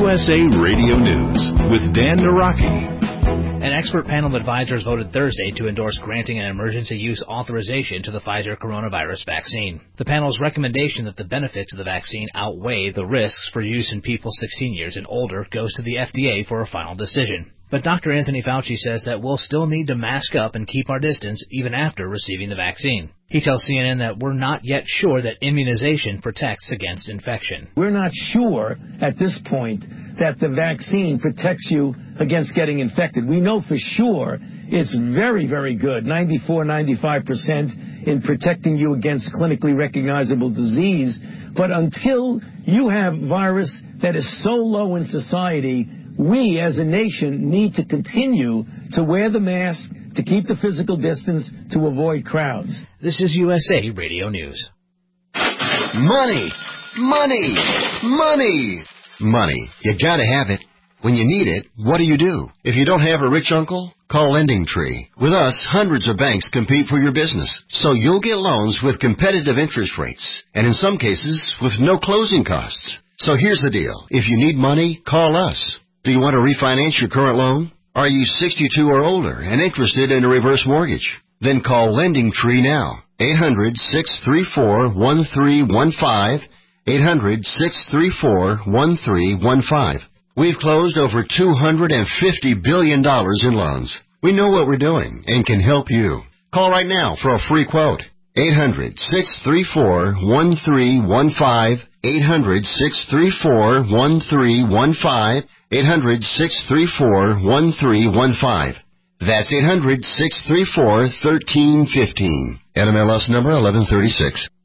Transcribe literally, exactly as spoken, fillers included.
S A Radio News with Dan Naraki. An expert panel of advisors voted Thursday to endorse granting an emergency use authorization to the Pfizer coronavirus vaccine. The panel's recommendation that the benefits of the vaccine outweigh the risks for use in people sixteen years and older goes to the F D A for a final decision. But Doctor Anthony Fauci says that we'll still need to mask up and keep our distance even after receiving the vaccine. He tells C N N that we're not yet sure that immunization protects against infection. We're not sure at this point that the vaccine protects you against getting infected. We know for sure it's very, very good, ninety-four, ninety-five percent in protecting you against clinically recognizable disease. But until you have virus that is so low in society, we as a nation need to continue to wear the mask, to keep the physical distance, to avoid crowds. This is U S A Radio News. Money, money, money, money. You gotta have it. When you need it, what do you do? If you don't have a rich uncle, call Lending Tree. With us, hundreds of banks compete for your business, so you'll get loans with competitive interest rates, and in some cases, with no closing costs. So here's the deal. If you need money, call us. Do you want to refinance your current loan? Are you sixty-two or older and interested in a reverse mortgage? Then call Lending Tree now. eight hundred, six three four, one three one five. eight hundred, six three four, one three one five. We've closed over two hundred fifty billion dollars in loans. We know what we're doing and can help you. Call right now for a free quote. eight hundred, six three four, one three one five. eight hundred, six three four, one three one five. eight hundred, six three four, one three one five. That's eight hundred, six three four, one three one five. N M L S number eleven thirty-six.